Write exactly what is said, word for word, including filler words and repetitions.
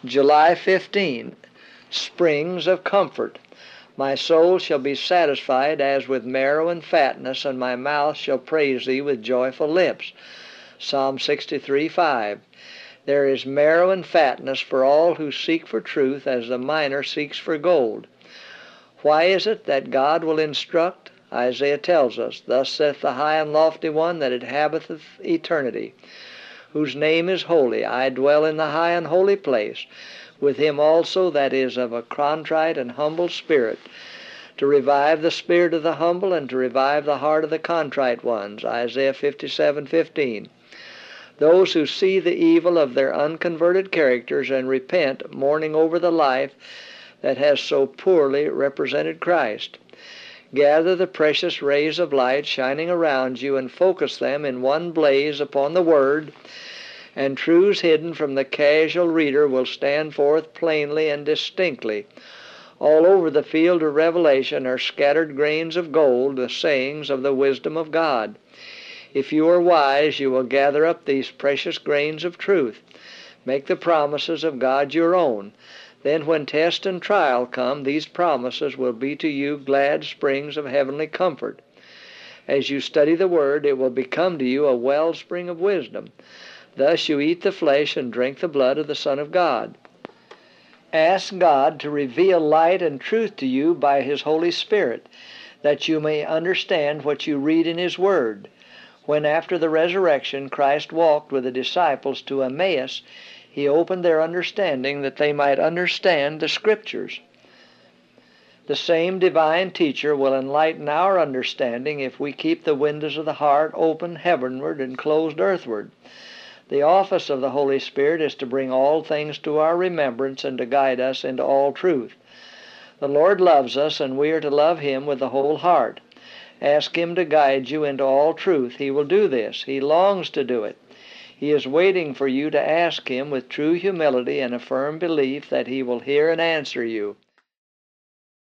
July fifteenth, Springs of Comfort. My soul shall be satisfied as with marrow and fatness, and my mouth shall praise thee with joyful lips. Psalm sixty-three, five. There is marrow and fatness for all who seek for truth, as the miner seeks for gold. Why is it that God will instruct? Isaiah tells us, Thus saith the high and lofty one that inhabiteth eternity, whose name is holy. I dwell in the high and holy place, with him also that is of a contrite and humble spirit, to revive the spirit of the humble, and to revive the heart of the contrite ones. Isaiah fifty-seven, fifteen. Those who see the evil of their unconverted characters and repent, mourning over the life that has so poorly represented Christ. Gather the precious rays of light shining around you and focus them in one blaze upon the Word, and truths hidden from the casual reader will stand forth plainly and distinctly. All over the field of revelation are scattered grains of gold, the sayings of the wisdom of God. If you are wise, you will gather up these precious grains of truth. Make the promises of God your own. Then when test and trial come, these promises will be to you glad springs of heavenly comfort. As you study the Word, it will become to you a wellspring of wisdom. Thus you eat the flesh and drink the blood of the Son of God. Ask God to reveal light and truth to you by His Holy Spirit, that you may understand what you read in His Word. When after the resurrection Christ walked with the disciples to Emmaus, He opened their understanding that they might understand the Scriptures. The same divine teacher will enlighten our understanding if we keep the windows of the heart open heavenward and closed earthward. The office of the Holy Spirit is to bring all things to our remembrance and to guide us into all truth. The Lord loves us, and we are to love Him with the whole heart. Ask Him to guide you into all truth. He will do this. He longs to do it. He is waiting for you to ask Him with true humility and a firm belief that He will hear and answer you.